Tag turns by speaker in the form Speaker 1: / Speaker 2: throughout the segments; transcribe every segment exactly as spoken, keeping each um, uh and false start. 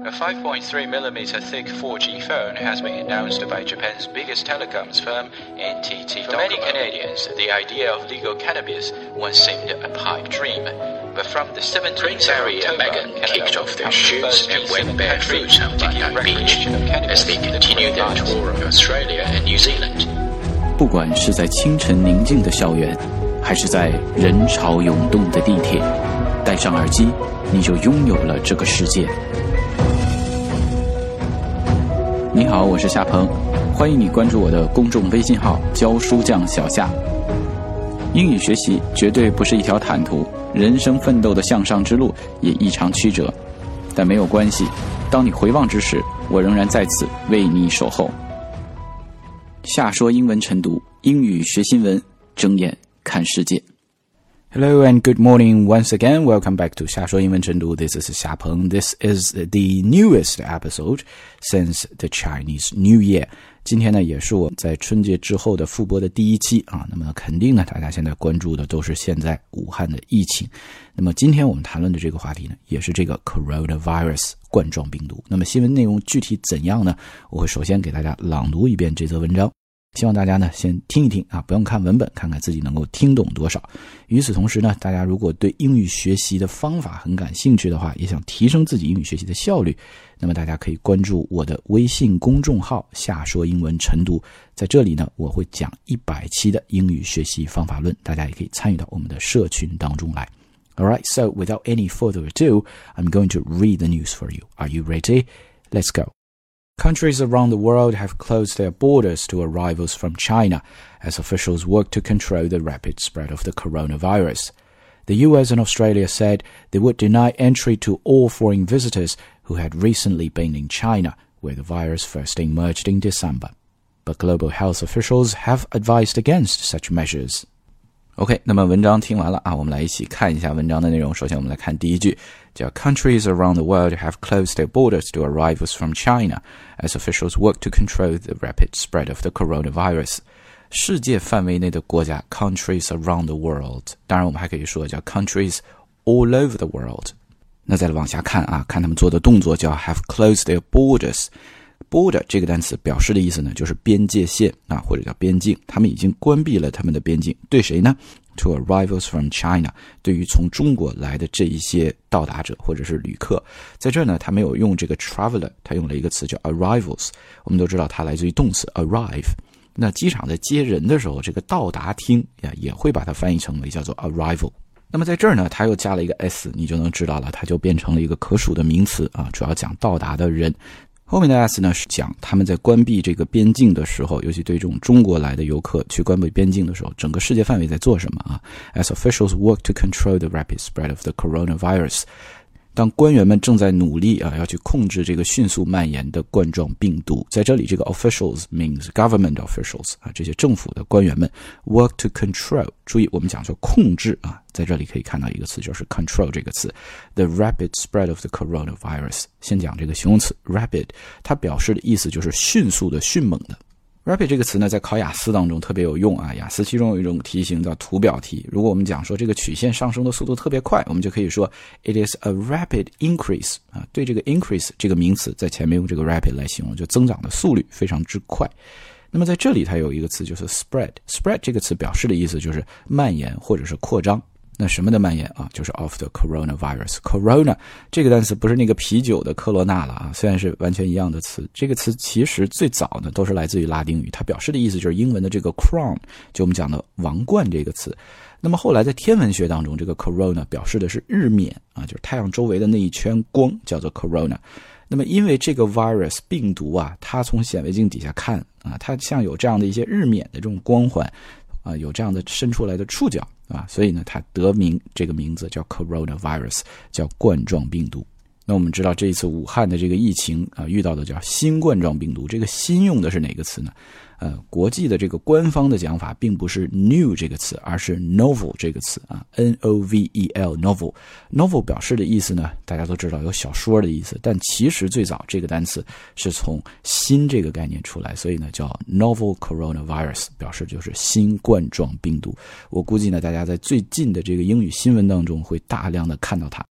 Speaker 1: A five point three millimeter thick four G phone has been announced by Japan's biggest telecoms firm, N T T Docomo. For many Canadians, the idea of legal cannabis once seemed a pipe dream. But from the seventeenth
Speaker 2: Prince Harry and Meghan kicked off their shoes and went barefoot on Bondi Beach as they continue their tour of Australia and New Zealand.
Speaker 3: 不管是在清晨宁静的校园，还是在人潮涌动的地铁，戴上耳机，你就拥有了这个世界。你好，我是夏鹏，欢迎你关注我的公众微信号教书匠小夏。英语学习绝对不是一条坦途，人生奋斗的向上之路也异常曲折，但没有关系，当你回望之时，我仍然在此为你守候。夏说英文晨读，英语学新闻，睁眼看世界。Hello and good morning once again. Welcome back to 夏说英文晨读. This is 夏鹏. This is the newest episode since the Chinese New Year. 今天呢，也是我在春节之后的复播的第一期啊。那么肯定呢，大家现在关注的都是现在武汉的疫情。那么今天我们谈论的这个话题呢，也是这个 coronavirus 冠状病毒。那么新闻内容具体怎样呢？我会首先给大家朗读一遍这则文章。希望大家呢先听一听啊，不用看文本，看看自己能够听懂多少。与此同时呢，大家如果对英语学习的方法很感兴趣的话，也想提升自己英语学习的效率，那么大家可以关注我的微信公众号夏说英文晨读。在这里呢，我会讲一百期的英语学习方法论，大家也可以参与到我们的社群当中来。Alright, so without any further ado, I'm going to read the news for you. Are you ready? Let's go.Countries around the world have closed their borders to arrivals from China as officials work to control the rapid spread of the coronavirus. The U S and Australia said they would deny entry to all foreign visitors who had recently been in China, where the virus first emerged in December. But global health officials have advised against such measures.OK, 那么文章听完了啊，我们来一起看一下文章的内容。首先我们来看第一句，叫 Countries around the world have closed their borders to arrivals from China as officials work to control the rapid spread of the coronavirus. 世界范围内的国家 Countries around the world， 当然我们还可以说叫 Countries all over the world。 那再往下看啊，看他们做的动作叫 have closed their borders。border 这个单词表示的意思呢，就是边界线啊，或者叫边境。他们已经关闭了他们的边境，对谁呢？ To arrivals from China， 对于从中国来的这一些到达者或者是旅客。在这呢，他没有用这个 traveler， 他用了一个词叫 arrivals。我们都知道它来自于动词 arrive。那机场在接人的时候，这个到达厅呀也会把它翻译成为叫做 arrival。那么在这儿呢，它又加了一个 s， 你就能知道了，它就变成了一个可数的名词啊，主要讲到达的人。后面的 s 呢是讲他们在关闭这个边境的时候，尤其对这种中国来的游客去关闭边境的时候，整个世界范围在做什么啊 ？As officials work to control the rapid spread of the coronavirus， 当官员们正在努力啊，要去控制这个迅速蔓延的冠状病毒。在这里，这个 officials means government officials 啊，这些政府的官员们 work to control。注意，我们讲说控制啊，在这里可以看到一个词，就是 control 这个词。The rapid spread of the coronavirus。先讲这个形容词 rapid， 它表示的意思就是迅速的、迅猛的。rapid 这个词呢，在考雅思当中特别有用啊。雅思其中有一种题型叫图表题。如果我们讲说这个曲线上升的速度特别快，我们就可以说 it is a rapid increase 啊。对这个 increase 这个名词在前面用这个 rapid 来形容，就增长的速率非常之快。那么在这里它有一个词就是 spread， spread 这个词表示的意思就是蔓延或者是扩张。那什么的蔓延啊？就是 of the coronavirus。 Corona 这个单词不是那个啤酒的科罗娜了啊，虽然是完全一样的词。这个词其实最早呢都是来自于拉丁语，它表示的意思就是英文的这个 crown， 就我们讲的王冠这个词。那么后来在天文学当中，这个 corona 表示的是日冕啊，就是太阳周围的那一圈光叫做 corona。那么因为这个 virus 病毒啊，它从显微镜底下看啊，它像有这样的一些日冕的这种光环啊，有这样的伸出来的触角啊，所以呢，它得名这个名字叫 coronavirus， 叫冠状病毒。那我们知道这一次武汉的这个疫情啊，遇到的叫新冠状病毒。这个新用的是哪个词呢？呃，国际的这个官方的讲法并不是 new 这个词，而是 novel 这个词啊 ，N O V E L novel。novel 表示的意思呢，大家都知道有小说的意思，但其实最早这个单词是从新这个概念出来，所以呢叫 novel coronavirus， 表示就是新冠状病毒。我估计呢，大家在最近的这个英语新闻当中会大量的看到它。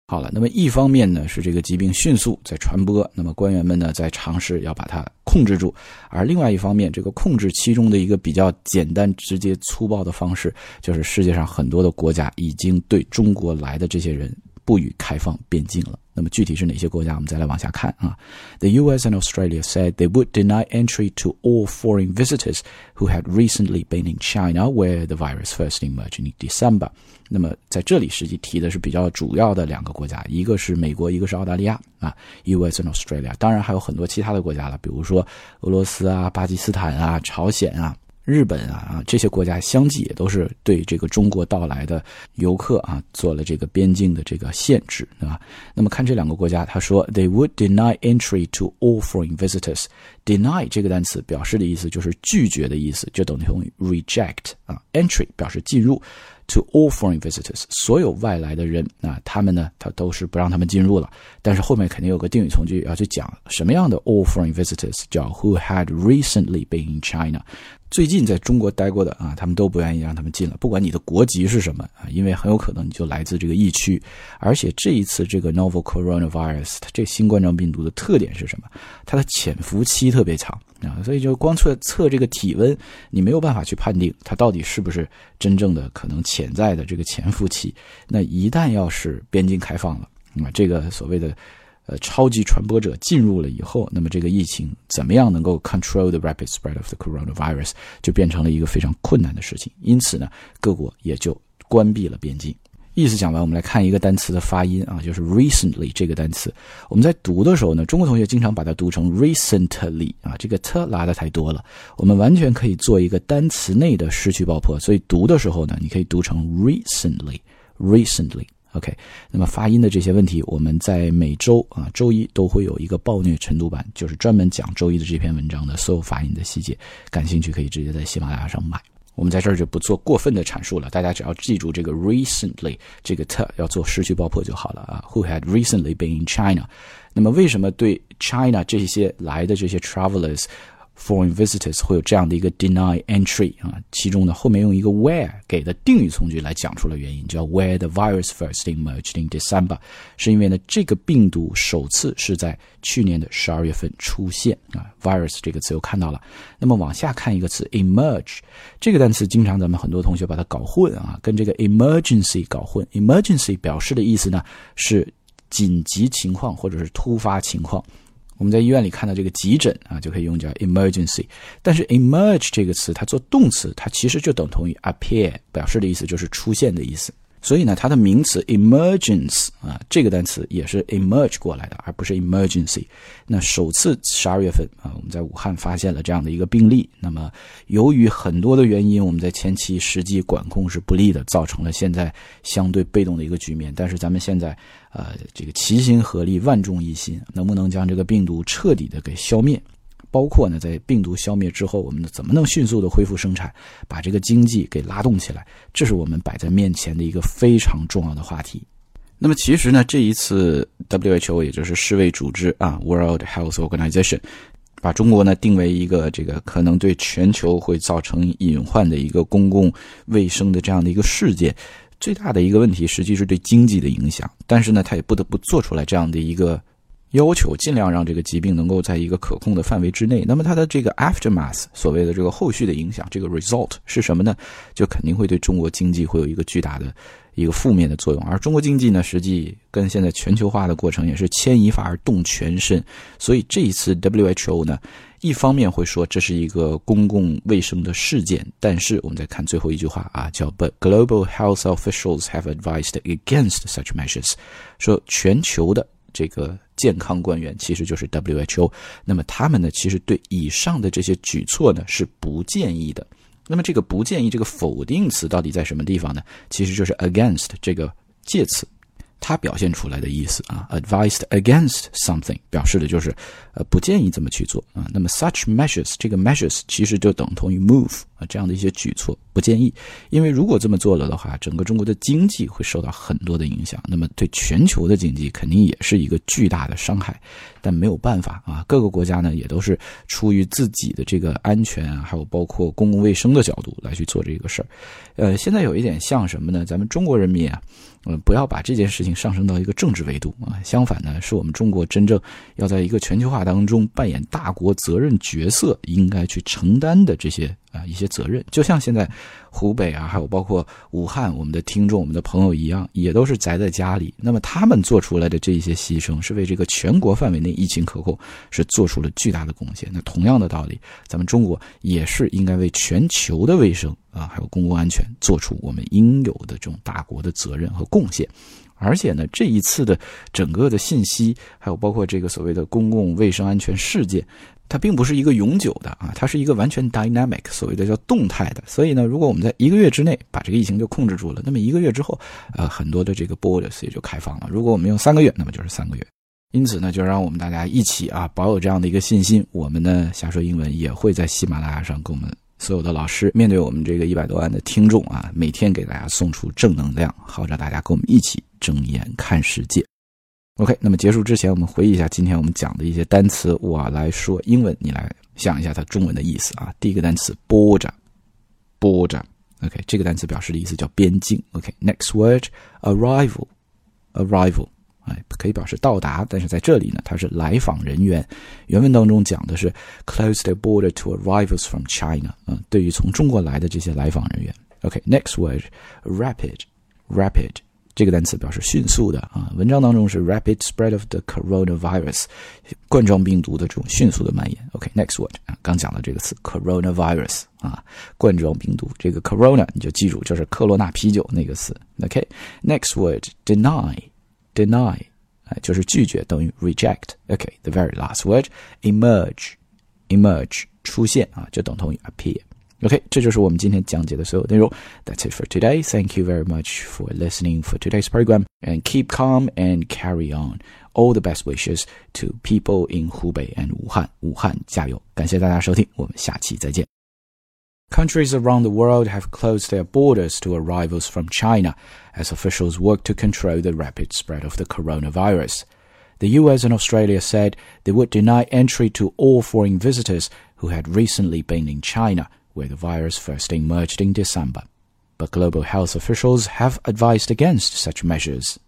Speaker 3: 好了，那么一方面呢是这个疾病迅速在传播，那么官员们呢在尝试要把它控制住，而另外一方面，这个控制其中的一个比较简单直接粗暴的方式，就是世界上很多的国家已经对中国来的这些人不予开放边境了。那么具体是哪些国家，我们再来往下看啊。The U S and Australia said they would deny entry to all foreign visitors who had recently been in China where the virus first emerged in December. 那么在这里实际提的是比较主要的两个国家，一个是美国，一个是澳大利亚啊 U S and Australia. 当然还有很多其他的国家了，比如说俄罗斯啊、巴基斯坦啊、朝鲜啊、日本啊，这些国家相继也都是对这个中国到来的游客啊做了这个边境的这个限制啊。那么看这两个国家，他说 they would deny entry to all foreign visitors. Deny 这个单词表示的意思就是拒绝的意思，就等同于 reject 啊。Entry 表示进入。To all foreign visitors, 所有外来的人啊，他们呢，他都是不让他们进入了。但是后面肯定有个定语从句要去讲什么样的 all foreign visitors， 叫 who had recently been in China， 最近在中国待过的啊，他们都不愿意让他们进了，不管你的国籍是什么啊，因为很有可能你就来自这个疫区。而且这一次这个 novel coronavirus， 它这新冠状病毒的特点是什么？它的潜伏期特别长。啊，所以就光测测这个体温，你没有办法去判定它到底是不是真正的可能潜在的这个潜伏期。那一旦要是边境开放了，啊，这个所谓的呃超级传播者进入了以后，那么这个疫情怎么样能够 control the rapid spread of the coronavirus， 就变成了一个非常困难的事情。因此呢，各国也就关闭了边境。意思讲完，我们来看一个单词的发音啊，就是 recently 这个单词。我们在读的时候呢，中国同学经常把它读成 recently 啊，这个 t 拉的太多了。我们完全可以做一个单词内的失去爆破，所以读的时候呢，你可以读成 recently recently。OK， 那么发音的这些问题，我们在每周啊周一都会有一个暴虐晨读版，就是专门讲周一的这篇文章的所有发音的细节。感兴趣可以直接在喜马拉雅上买。我们在这儿就不做过分的阐述了，大家只要记住这个 recently 这个 t 要做失去爆破就好了啊。Who had recently been in China？ 那么为什么对 China 这些来的这些 travelers foreign visitors 会有这样的一个 deny entry 啊？其中呢后面用一个 where 给的定语从句来讲出了原因，叫 where the virus first emerged in December， 是因为呢这个病毒首次是在去年的十二月份出现啊 virus 这个词又看到了。那么往下看一个词 emerge， 这个单词经常咱们很多同学把它搞混啊，跟这个 emergency 搞混。emergency 表示的意思呢是紧急情况或者是突发情况。我们在医院里看到这个急诊啊，就可以用叫 emergency。但是 emerge 这个词，它做动词，它其实就等同于 appear， 表示的意思就是出现的意思。所以呢，它的名词 emergence 啊，这个单词也是 emerge 过来的，而不是 emergency。那首次十二月份啊，我们在武汉发现了这样的一个病例。那么由于很多的原因，我们在前期实际管控是不利的，造成了现在相对被动的一个局面。但是咱们现在呃，这个齐心合力，万众一心，能不能将这个病毒彻底的给消灭？包括呢，在病毒消灭之后，我们怎么能迅速的恢复生产，把这个经济给拉动起来？这是我们摆在面前的一个非常重要的话题。那么其实呢，这一次 W H O 也就是世卫组织啊 World Health Organization 把中国呢定为一个这个可能对全球会造成隐患的一个公共卫生的这样的一个事件。最大的一个问题实际是对经济的影响，但是呢，它也不得不做出来这样的一个要求，尽量让这个疾病能够在一个可控的范围之内。那么它的这个 aftermath 所谓的这个后续的影响，这个 result 是什么呢？就肯定会对中国经济会有一个巨大的一个负面的作用。而中国经济呢，实际跟现在全球化的过程也是牵一发而动全身。所以这一次 W H O 呢，一方面会说这是一个公共卫生的事件，但是我们再看最后一句话啊，叫 But global health officials have advised against such measures， 说全球的这个健康官员其实就是 W H O， 那么他们呢其实对以上的这些举措呢是不建议的。那么这个不建议这个否定词到底在什么地方呢？其实就是 against 这个介词，它表现出来的意思啊 advised against something 表示的就是呃不建议这么去做啊。那么 such measures 这个 measures 其实就等同于 move 啊，这样的一些举措不建议，因为如果这么做了的话，整个中国的经济会受到很多的影响，那么对全球的经济肯定也是一个巨大的伤害。但没有办法啊，各个国家呢也都是出于自己的这个安全啊，还有包括公共卫生的角度来去做这个事儿。呃，现在有一点像什么呢？咱们中国人民啊，呃，不要把这件事情上升到一个政治维度啊，相反呢，是我们中国真正要在一个全球化当中扮演大国责任角色，应该去承担的这些啊一些责任。就像现在湖北啊，还有包括武汉，我们的听众、我们的朋友一样，也都是宅在家里。那么他们做出来的这一些牺牲，是为这个全国范围内疫情可控是做出了巨大的贡献。那同样的道理，咱们中国也是应该为全球的卫生啊，还有公共安全做出我们应有的这种大国的责任和贡献。而且呢，这一次的整个的信息，还有包括这个所谓的公共卫生安全事件，它并不是一个永久的啊，它是一个完全 dynamic， 所谓的叫动态的。所以呢，如果我们在一个月之内把这个疫情就控制住了，那么一个月之后，呃，很多的这个 borders 也就开放了。如果我们用三个月，那么就是三个月。因此呢，就让我们大家一起啊，保有这样的一个信心。我们呢，瞎说英文也会在喜马拉雅上跟我们所有的老师，面对我们这个一百多万的听众啊，每天给大家送出正能量，号召大家跟我们一起睁眼看世界。OK， 那么结束之前，我们回忆一下今天我们讲的一些单词，我来说英文，你来想一下它中文的意思啊。第一个单词 border， border， OK， 这个单词表示的意思叫边境。OK，next word arrival， arrival。哎，可以表示到达，但是在这里呢，它是来访人员。原文当中讲的是 close the border to arrivals from China， 嗯，对于从中国来的这些来访人员。OK，next word rapid， rapid 这个单词表示迅速的啊。文章当中是 rapid spread of the coronavirus， 冠状病毒的这种迅速的蔓延。OK，next word 啊，刚讲了这个词 coronavirus 啊，冠状病毒。这个 corona 你就记住，就是科罗娜啤酒那个词。OK，next word deny。deny 就是拒绝，等于 reject。 OK， the very last word emerge， emerge 出现啊，就等同于 appear。 OK， 这就是我们今天讲解的所有内容。 That's it for today. Thank you very much for listening for today's program, and keep calm and carry on. All the best wishes to people in Hubei and Wuhan. 武汉加油，感谢大家收听，我们下期再见。Countries around the world have closed their borders to arrivals from China as officials work to control the rapid spread of the coronavirus. The U S and Australia said they would deny entry to all foreign visitors who had recently been in China, where the virus first emerged in December. But global health officials have advised against such measures.